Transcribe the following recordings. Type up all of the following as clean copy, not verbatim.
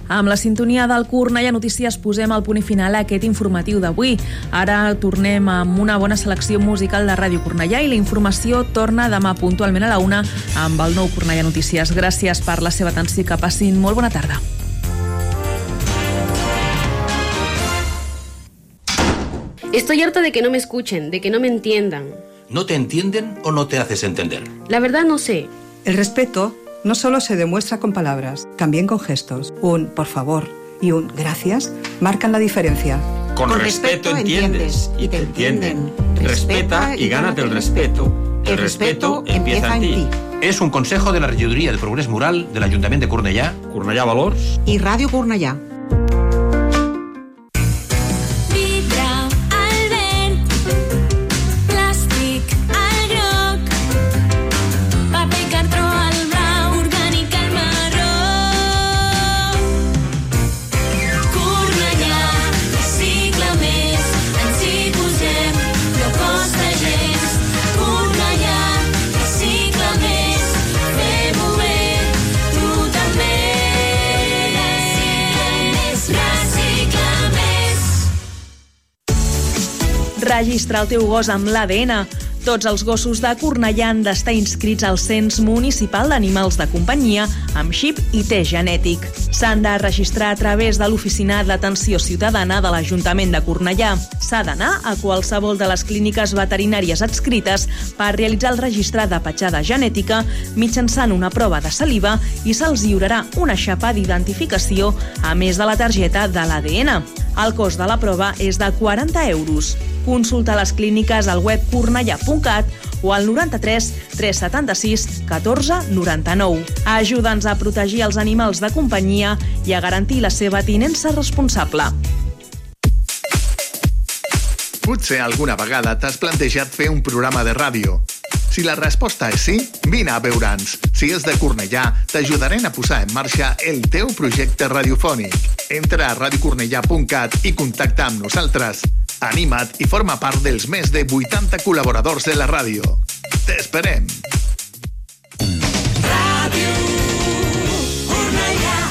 Amb la sintonia del Cornellà Notícies posem el punt i final a aquest informatiu d'avui. Ara tornem amb una bona selecció musical de Ràdio Cornellà i la informació torna demà puntualment a la 1 amb el nou Cornellà Notícies. Gràcies per la seva atenció i que passin molt bona tarda. Estoy harta de que no me escuchen, de que no me entiendan. ¿No te entienden o no te haces entender? La verdad no sé. El respeto no solo se demuestra con palabras, también con gestos. Un por favor y un gracias marcan la diferencia. Con respeto entiendes y te entienden. Respeta y gánate el respeto. El respeto empieza en ti. Es un consejo de la Regidoria de Progrés Moral de l'Ajuntament de Cornellà, Cornellà Valors i Ràdio Cornellà. Registra el teu gos amb l'ADN. Tots els gossos de Cornellà han d'estar inscrits al Cens Municipal d'Animals de Companyia amb xip i test genètic. S'han de registrar a través de l'Oficina d'Atenció Ciutadana de l'Ajuntament de Cornellà. S'ha d'anar a qualsevol de les clíniques veterinàries adscrites per realitzar el registre de petjada genètica mitjançant una prova de saliva i se'ls lliurarà una xapa d'identificació a més de la targeta de l'ADN. El cost de la prova és de 40 euros. Consulta les clíniques al web cornellà.cat o al 93 376 14 99. Ajuda'ns a protegir els animals de companyia i a garantir la seva tinença responsable. Potser alguna vegada t'has plantejat fer un programa de ràdio. Si la resposta és sí, vine a veure'ns. Si és de Cornellà, t'ajudarem a posar en marxa el teu projecte radiofònic. Entra a radiocornellà.cat i contacta amb nosaltres. Anima't i forma part dels més de 80 col·laboradors de la ràdio. T'esperem! Ràdio Cornellà.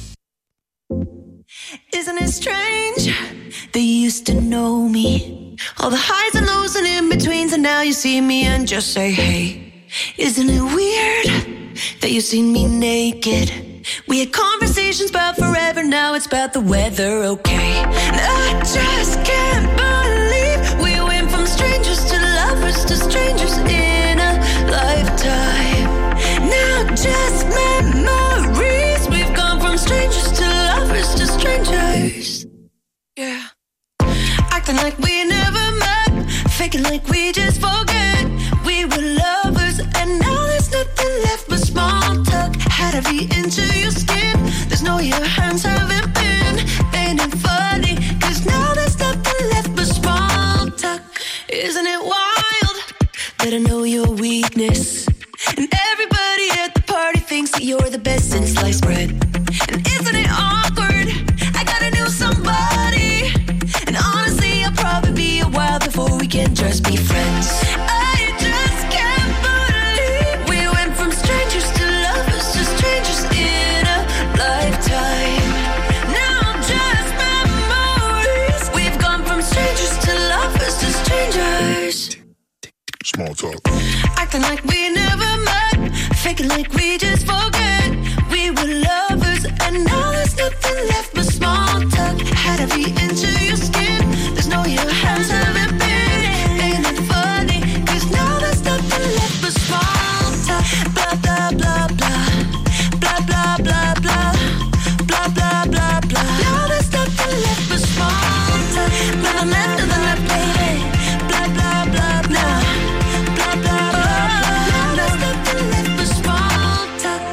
Isn't it strange that you used to know me? All the highs and lows and in-betweens, and now you see me and just say, hey. Isn't it weird that you've seen me naked? We had conversations about forever, now it's about the weather, okay? And I just can't believe we went from strangers to lovers to strangers in a lifetime. Now just memories, we've gone from strangers to lovers to strangers. Yeah. Acting like we never met, faking like we just forget. We were lovers and now there's nothing left but small talk. Had to be into your skin, there's no your hands haven't been. Ain't it funny, cause now there's nothing left but small talk. Isn't it wild that I know your weakness? And everybody at the party thinks that you're the best since sliced bread. And isn't it awkward, I got a new somebody. And honestly I'll probably be a while before we can just be friends. I just can't believe we went from strangers to lovers to strangers in a lifetime. Now just memories, we've gone from strangers to lovers to strangers. Small talk. Acting like we never met, faking like we just forget. We were lovers and now there's nothing left but small talk. Had to be into your skin, there's no your hands haven't been. Ain't it funny, cause now there's nothing left but small talk. Blah blah blah blah, blah blah blah blah, blah blah blah blah. Now there's nothing left but small talk. Nothing left, nothing left, baby. Blah blah blah blah, blah blah blah blah. Now there's nothing left but small talk.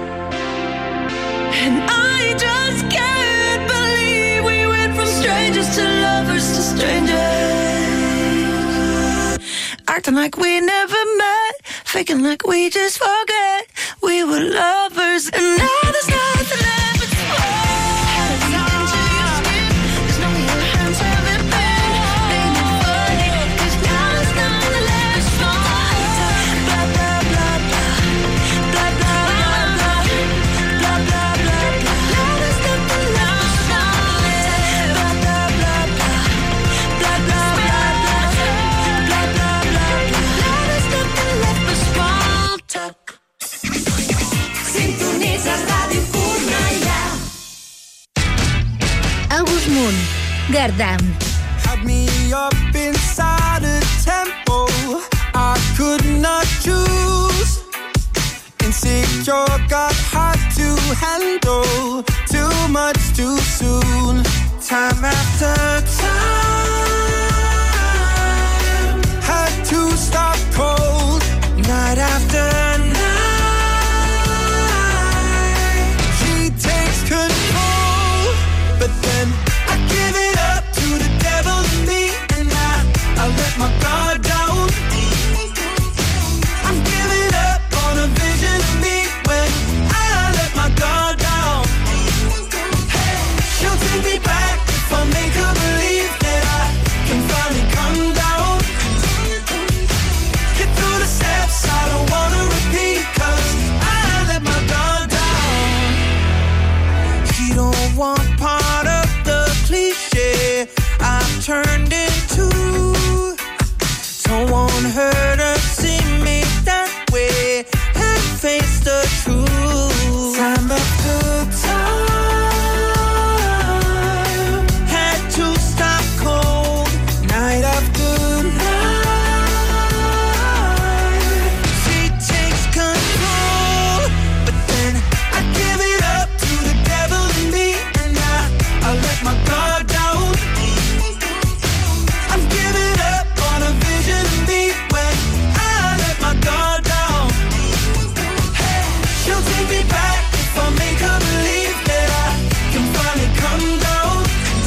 And I just can't believe we went from strangers to lovers to strangers. Acting like we never met, faking like we just forget. We were lovers and now there's nothing left but small. Had to be into your skin, there's no your hands haven't been. Ain't it funny, cause now there's nothing left but small talk. Blah blah blah blah, blah blah blah blah, blah blah blah blah. Now there's nothing amunt. Gardam. Had me up inside a tempo I could not choose. Insecure, got hard to handle. Too much too soon. Time after time, had to stop cold. Night after night, she takes control. But then I give it up to the devil in me, and I let my guard down. I'm giving up on a vision of me when I let my guard down. Hey, she'll take me back if I make her believe that I can finally come down. Get through the steps, I don't wanna repeat, 'cause I let my guard down. She don't want part of the cliche I've turned into. Don't want her to see me that way and face the truth. Time after time, had to stop cold. Night after night, she takes control. But then I give it up to the devil in me, and I let my guard down. I'm giving up on a vision of me when I let my guard down. Hey, she'll take me back if I make her believe that I can finally come down.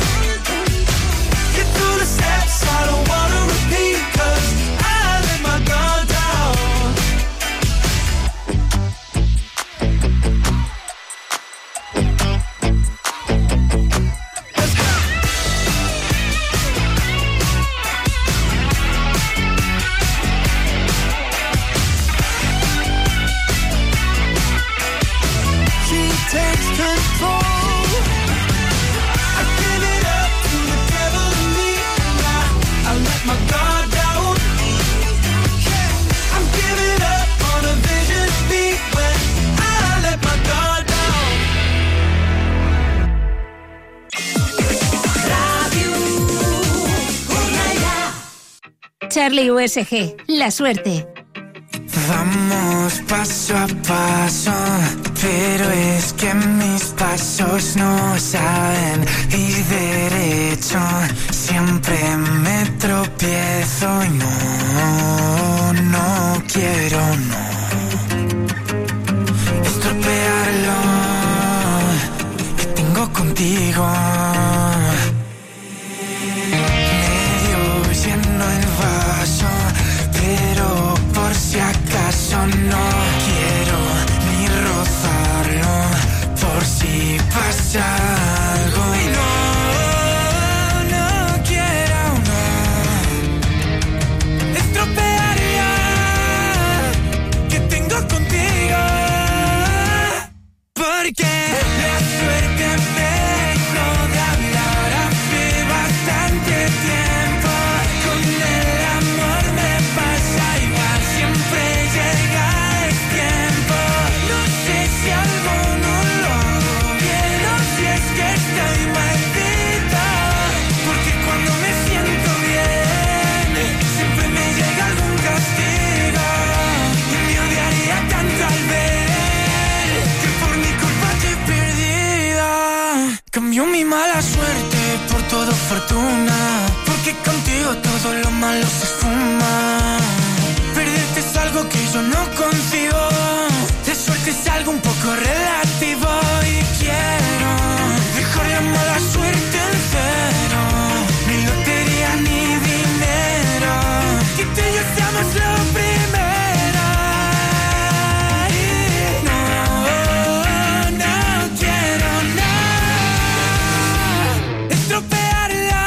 Get through the steps, I don't wanna repeat, 'cause I let my guard down. Let's go. She takes control. I give it up to the devil in me, and I let my guard down. Yeah, I'm giving up on a vision of me when I let my guard down. Charlie USG, La Suerte. Vamos paso a paso, pero es que mis pasos no saben ir derecho. Siempre me tropiezo y no quiero, estropearlo que tengo contigo. Medio lleno el vaso, pero por si acaso no quiero ni rozarlo, por si pasa algo. Y no quiero, estropearía que tengo contigo, porque la suerte me dejó de hablar hace bastante tiempo. Con el amor me pasa igual, siempre llega el tiempo. No sé si algo no lo hago bien, o si es que estoy maldita, porque cuando me siento bien siempre me llega algún castigo. Y me odiaría tanto al ver que por mi culpa te he perdido. Cambio mi mala suerte por todo fortuna, porque contigo todo lo malo se esfuma. Perderte es algo que yo no concibo, de suerte es algo un poco relativo. Y quiero dejar la mala suerte en cero, ni lotería ni dinero, que tú y yo seamos lo primero. Y no quiero estropearla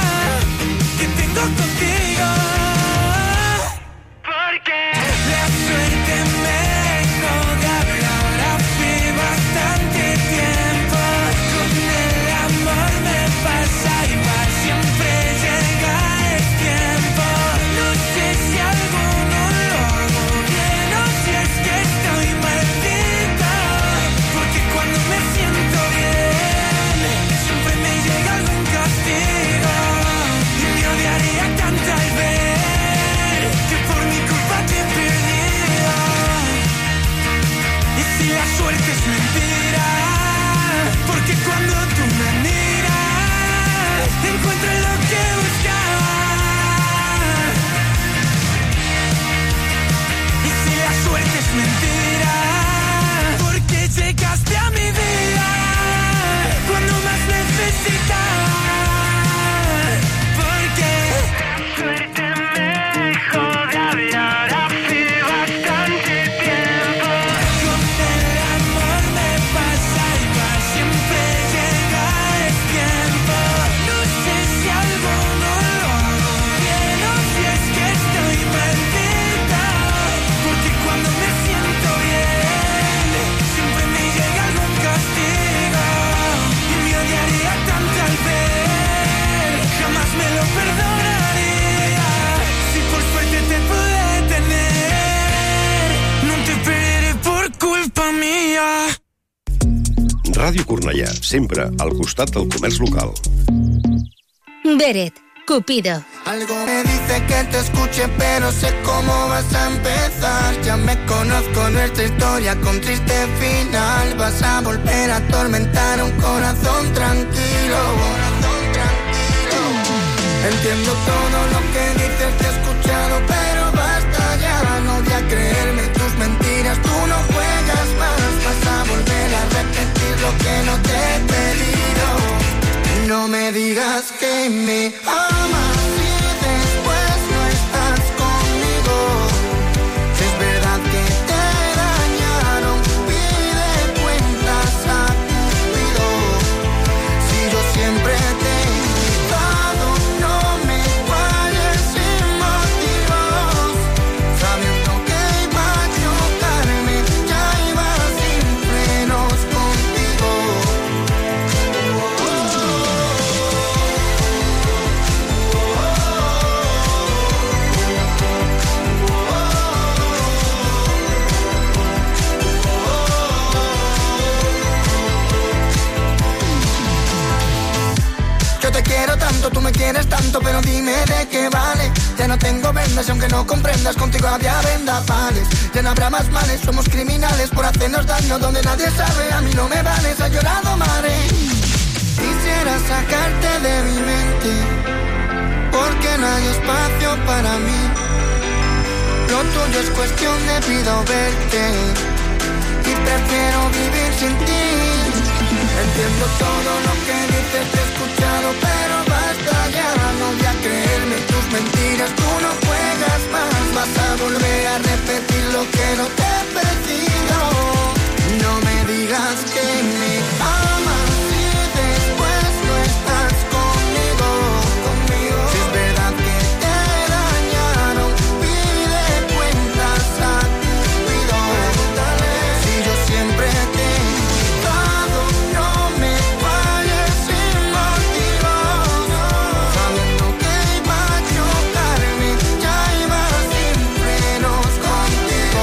que tengo contigo, porque la suerte Ràdio Cornellà, sempre al costat del comerç local. Beret, Cupido. Algo me dice que te escuche, pero sé cómo vas a empezar. Ya me conozco nuestra historia con triste final. Vas a volver a atormentar un corazón tranquilo. Entiendo todo lo que dices, te he escuchado, pero basta ya. No voy a creerme tus mentiras, tú no juegas más. Vas a volver a repetir lo que no te he pedido. No me digas que me amas y después no estás conmigo. Si es verdad que te dañaron, pide cuentas a Cupido. Si yo siempre te he invitado, no me falles sin motivos. Sabiendo que iba a chocarme, ya iba sin frenos contigo. Yo te quiero tanto, tú me quieres tanto, pero dime de qué vale. Ya no tengo vendas y aunque no comprendas, contigo había vendavales. Ya no habrá más males, somos criminales por hacernos daño donde nadie sabe. A mí no me vales, ha llorado mare. Quisiera sacarte de mi mente, porque no hay espacio para mí. Lo tuyo es cuestión de pido verte y prefiero vivir sin ti. Entiendo todo lo que dices, te he escuchado, pero basta ya. No voy a creerme tus mentiras, tú no juegas más. Vas a volver a repetir lo que no te he pedido. No me digas que me amas y después no estás conmigo. Si es verdad que te dañaron, pide cuentas a Cupido. Si yo siempre te he invitado, no me falles sin motivos. Sabiendo que iba a chocarme, ya iba sin frenos contigo.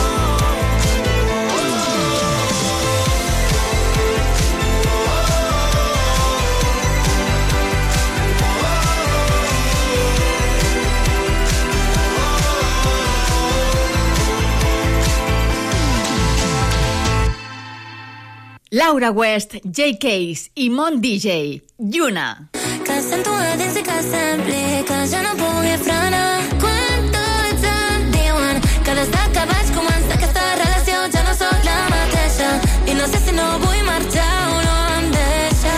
Laura West, Jay Case i Mon DJ, Lluna. Que sento a dins i que sembli que ja no pugui frenar. Quan tots em diuen que des que vaig començar aquesta relació ja no sóc la mateixa i no sé si no vull marxar o no em deixa.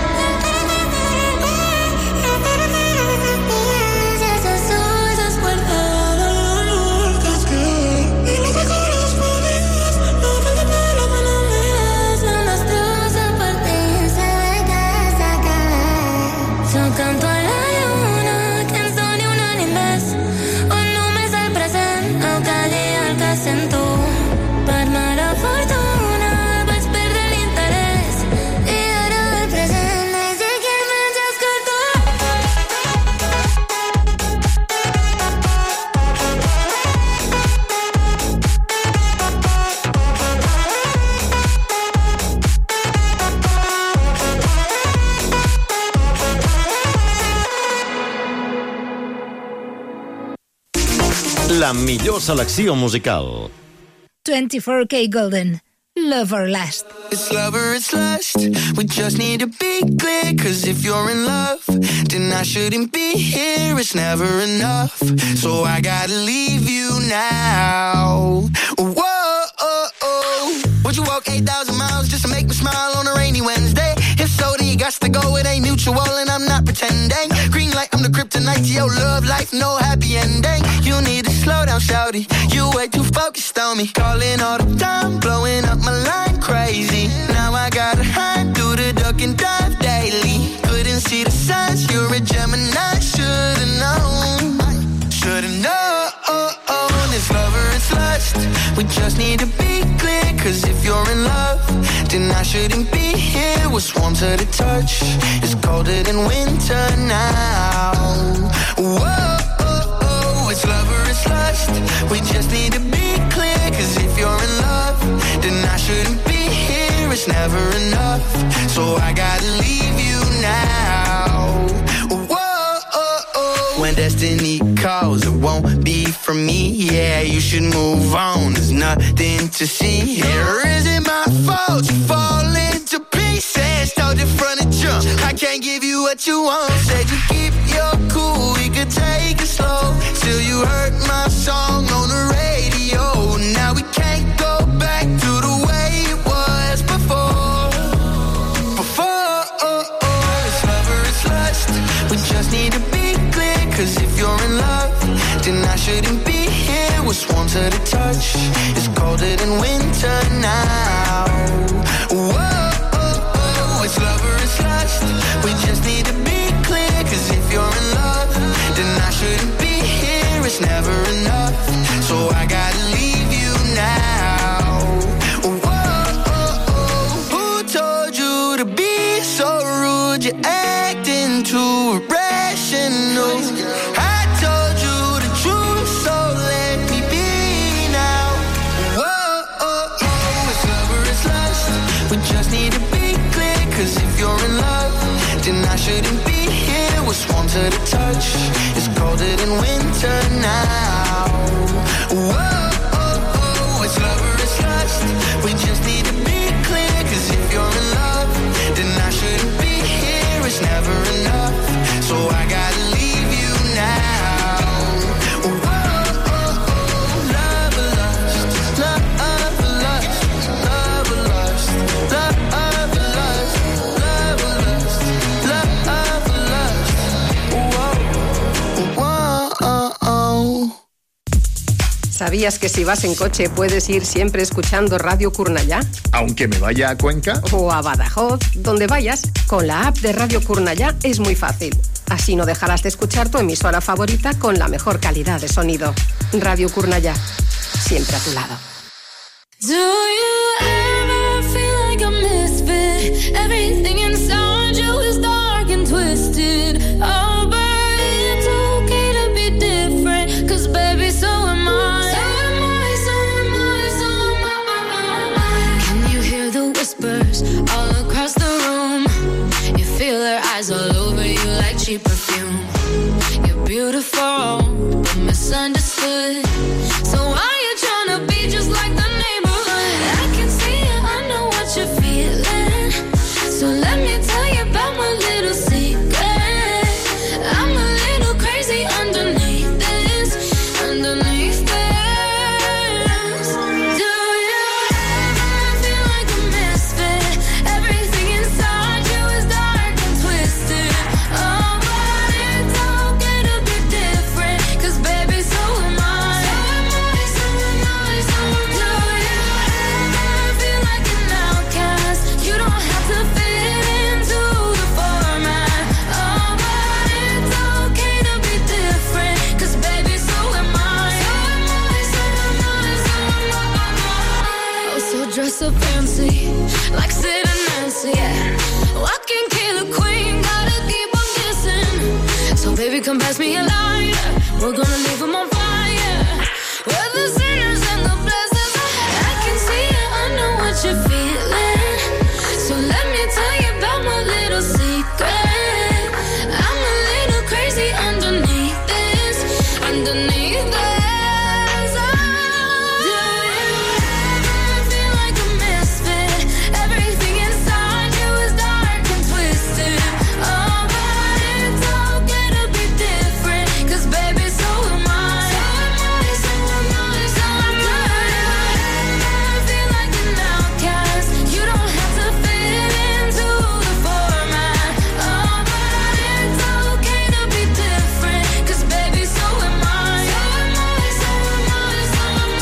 Canto a la lluna que ens doni un ànim més on només el present el calli el que sento. Per mala fortuna vaig perdre l'interès i ara el present és el que menys escolto. La millor selecció musical. 24K Golden, Love or Lust. It's love or it's lust. We just need to be clear, cause if you're in love, then I shouldn't be here. It's never enough, so I gotta leave you now. Whoa, oh, oh. Would you walk 8,000 miles just to make me smile on a rainy Wednesday? If so, then you got to go, it ain't mutual and I'm not pretending. Green light, I'm the kryptonite to your love life, no happy ending. You need to slow down, shawty, you way too focused on me. Calling all the time, blowing up my line crazy. Now I gotta hide, do the duck and dive daily. Couldn't see the signs, you're a Gemini, should've known. Should've known, it's love or it's lust. We just need to be clear, cause if you're in love, then I shouldn't be here. What's warm to the touch is colder than winter now. Whoa, it's love or it's lust. We just need to be clear, cause if you're in love, then I shouldn't be here. here, it's never enough. So I gotta leave you now. Whoa, when destiny calls, it won't be from me. Yeah, you should move on, there's nothing to see here. Is it my fault you fall into pieces? Told you from the jump, I can't give you what you want. Said you keep your cool, we could take it slow. Till you heard my song on the radio. Now we can't go back to the way it was before. It's love or it's lust, we just need to be clear. Cause if you're in love, then I shouldn't be here. What's warm to the touch, it's colder than winter now. Whoa, it's love or it's lust, we just need to be clear. Cause if you're in love, then I shouldn't be here. It's never enough, so I gotta leave you now. Whoa, who told you to be so rude? You're acting too irrational. I told you the truth, so let me be now. Whoa, it's love or it's lust, we just need to be clear. Cause if you're in love, then I shouldn't be here. What's warm to the touch, it's colder than winter now. Whoa, it's love or it's lust, we just need to be clear. Cause if you're in love, then I shouldn't be here. It's never enough, so I gotta leave you now. Whoa, love or lust, love or lust, love or lust, love or lust, love or lust, love or lust. Whoa. ¿Sabías que si vas en coche puedes ir siempre escuchando Radio Cornellà? Aunque me vaya a Cuenca o a Badajoz, donde vayas, con la app de Radio Cornellà es muy fácil. Así no dejarás de escuchar tu emisora favorita con la mejor calidad de sonido. Radio Cornellà, siempre a tu lado. Do you ever feel like a misfit? Everything inside you is dark and twisted. Oh, but it's okay to be different. Cause baby, so am I. Can you hear the whispers all across the room? You feel their eyes all over you like cheap perfume. You're beautiful, but misunderstood. So why you tryna be just like the neighborhood? I can see it, I know what you're feeling. So let me tell you about my little secret. I'm a little crazy underneath this, underneath this. Do you ever feel like a misfit? Everything inside you is dark and twisted. Oh, but it's okay to be different. Cause baby, so am I. So am I, so am I, so am I. Do you ever feel like an outcast? You don't have to fit into the format. Oh, but it's okay to be different. Cause baby, so am I. So am I, so am I, so am I. Oh, so dress up fancy, like Sid and Nancy, yeah. I can kill a queen, gotta keep on kissing. So baby, come pass me a lighter, we're gonna leave them on fire. We're the sinners and the blessings. I can see it, I know what you're feeling. So let me tell you about my little secret. I'm a little crazy underneath this, underneath this. Do you ever feel like a misfit? Everything inside you is dark and twisted. Oh, but it's okay to be different. Cause baby, so am I. So am I, so am I, so am I. Do you ever feel like an outcast? You don't have to fit into the format. Oh, but it's okay to be different. Cause baby, so am I. So am I, so am I, so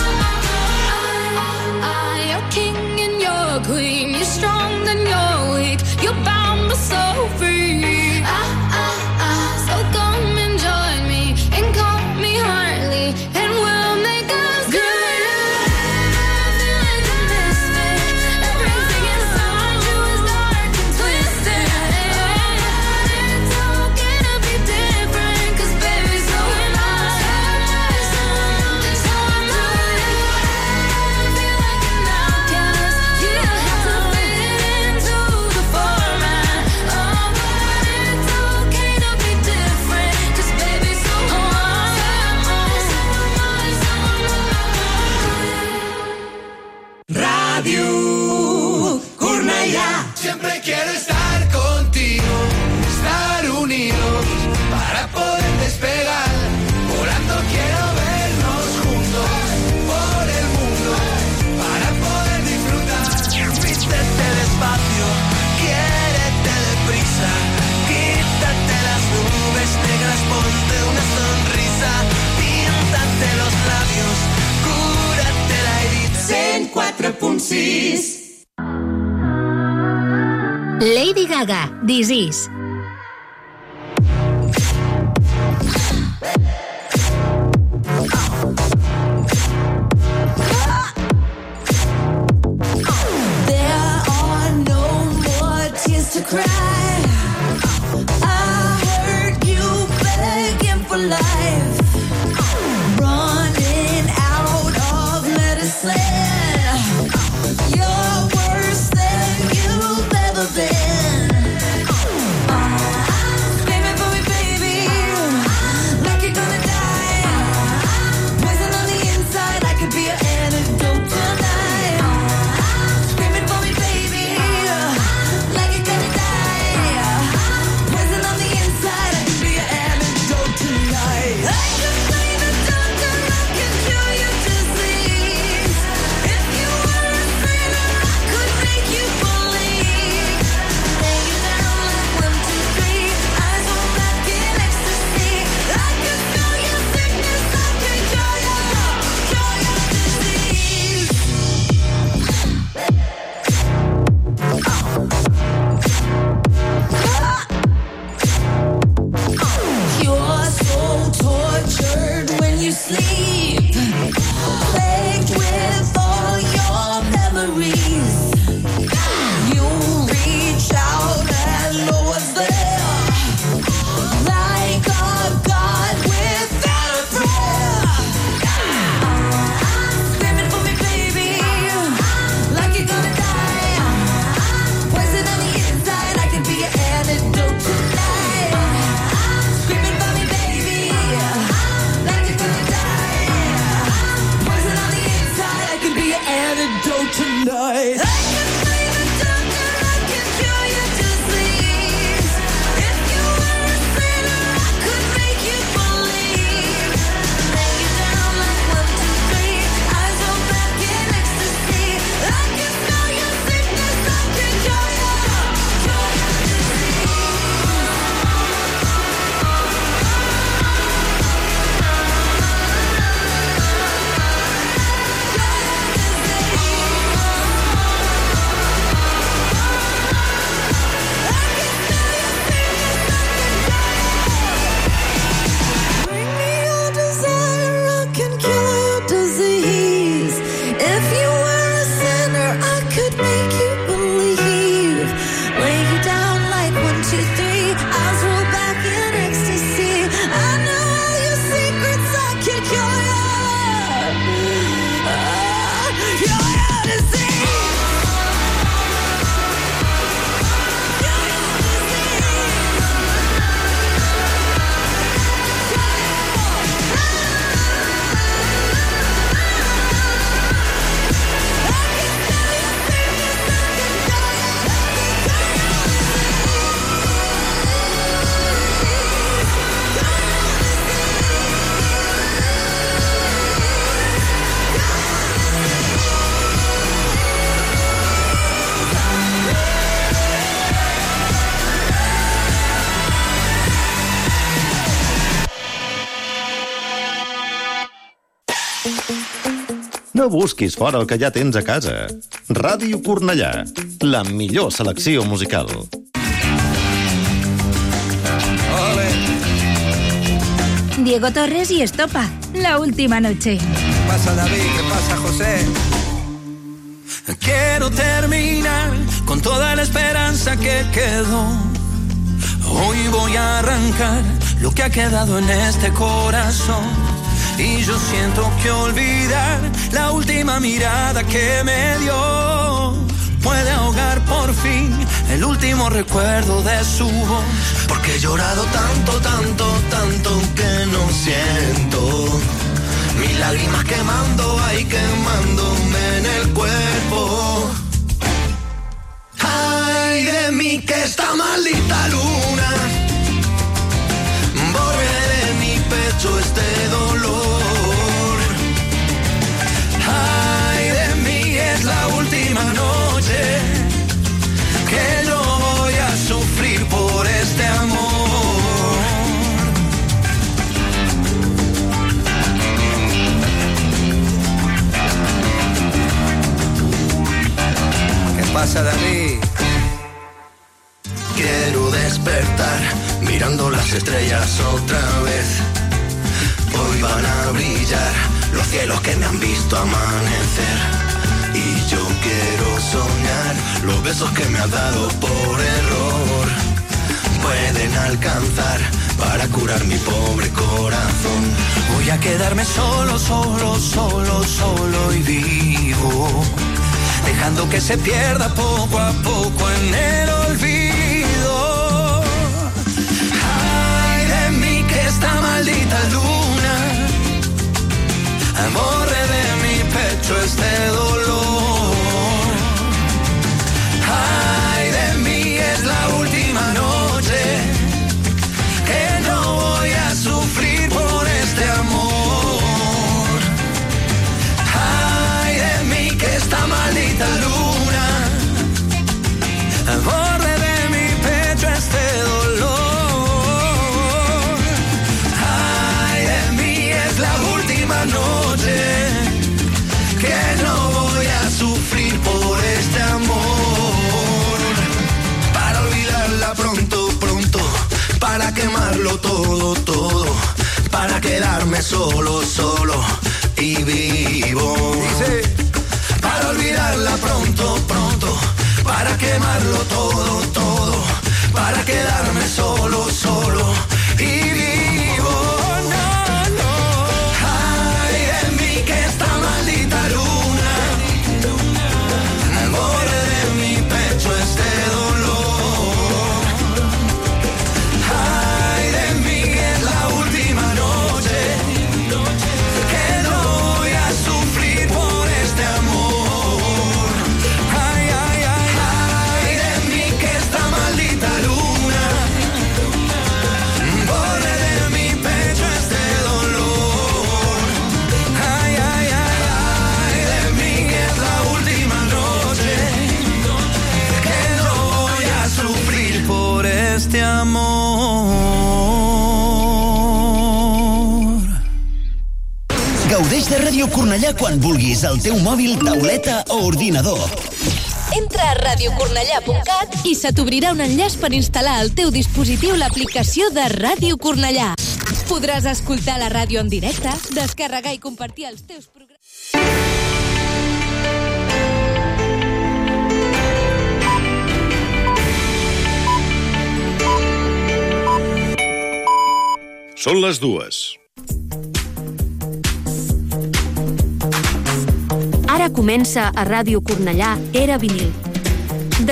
am I. You're king and you're queen. You're strong and you're weak. You're bound but so free. So come and join me and call me Harley, and we'll make us good. Feel like a misfit. Everything inside you is dark and twisted. It's okay to be different. Cause baby, so am I. So am I. Feel like an outcast. You don't have to fit Siempre quiero estar contigo, estar unidos para poder despegar. Volando quiero vernos juntos por el mundo para poder disfrutar. Vístete despacio, quiérete deprisa, quítate las nubes negras, ponte una sonrisa, píntate los labios, cúrate la herida. 104.6 Lady Gaga, Disease. There are no more tears to cry. I heard you begging for life, running out of medicine. You're worse than you've ever been. Screaming for me, baby, like you're gonna die. Poison on the inside, I could be an antidote tonight. Screaming for me, baby, like you're gonna die. Poison on the inside, I could be an antidote tonight. I could play the doctor, I can cure your disease. If you were a sinner, I could make you believe. Lay you down like 1, 2, 3, eyes on back in ecstasy. I could cure your sickness, I can cure your disease. You're so tortured when you sleep, plagued with all your memories. You reach out and no one's there, like a god without a prayer. Screaming for me, baby, like you're gonna die. Poison on the inside, I could be your antidote tonight. Screaming for me, baby, like you're gonna die. Poison on the inside, I could be your antidote tonight. I can play the doctor, I can cure your disease. If you were a sinner, I could make you believe. Lay you down like 1, 2, 3, eyes on back in ecstasy. I can smell your sickness, I can cure your disease. Bring me your desire, I can cure your disease. If you were a sinner, I could make you believe. Lay you down like 1, 2, 3, eyes roll back in ecstasy. I know all your secrets, I can cure your disease. No busquis fora el que ja tens a casa. Ràdio Cornellà, la millor selecció musical. Diego Torres y Estopa, La Última Noche. ¿Qué pasa, David? ¿Qué pasa, José? Quiero terminar con toda la esperanza que quedó. Hoy voy a arrancar lo que ha quedado en este corazón. Y yo siento que olvidar la última mirada que me dio puede ahogar por fin el último recuerdo de su voz. Porque he llorado tanto, tanto, tanto que no siento mis lágrimas quemando, ay, quemándome en el cuerpo. Ay, esta maldita luna borre de mi pecho este dolor. Ay, de mí es la última noche que yo voy a sufrir por este amor. ¿Qué pasa, David? Quiero despertar mirando las estrellas otra vez. Hoy van a brillar los cielos que me han visto amanecer. Y yo quiero soñar los besos que me has dado por error. Pueden alcanzar para curar mi pobre corazón. Voy a quedarme solo, solo, solo, solo y vivo, dejando que se pierda poco a poco en el olvido. Ay de mí que esta maldita luna borre de mi pecho este dolor. Ay de mí es la última noche que no voy a sufrir por este amor. Ay de mí que esta maldita luna borre de mi pecho este dolor. Ay de mí es la última noche que no voy a sufrir por este amor. Para olvidarla pronto, pronto, para quemarlo todo, todo, para quedarme solo, solo y vivo. Para olvidarla pronto, pronto, para quemarlo todo, todo, para quedarme solo, solo y vivo. No, no. Ay de mí que esta maldita luna borre de mi pecho este dolor. Ay de mí que es la última noche que no voy a sufrir por este amor. Ay, ay, ay, ay de mí que esta maldita luna borre de mi pecho este dolor. Ay, ay, ay, ay de mí que es la última noche que no voy a sufrir por este amor. Gaudeix de Ràdio Cornellà quan vulguis, al teu mòbil, tauleta o ordinador. Entra a radiocornellà.cat i se t'obrirà un enllaç per instal·lar al teu dispositiu l'aplicació de Ràdio Cornellà. Podràs escoltar la ràdio en directe, descarregar i compartir els teus programes. Són les 2. Ara comença a Ràdio Cornellà Era Vinil.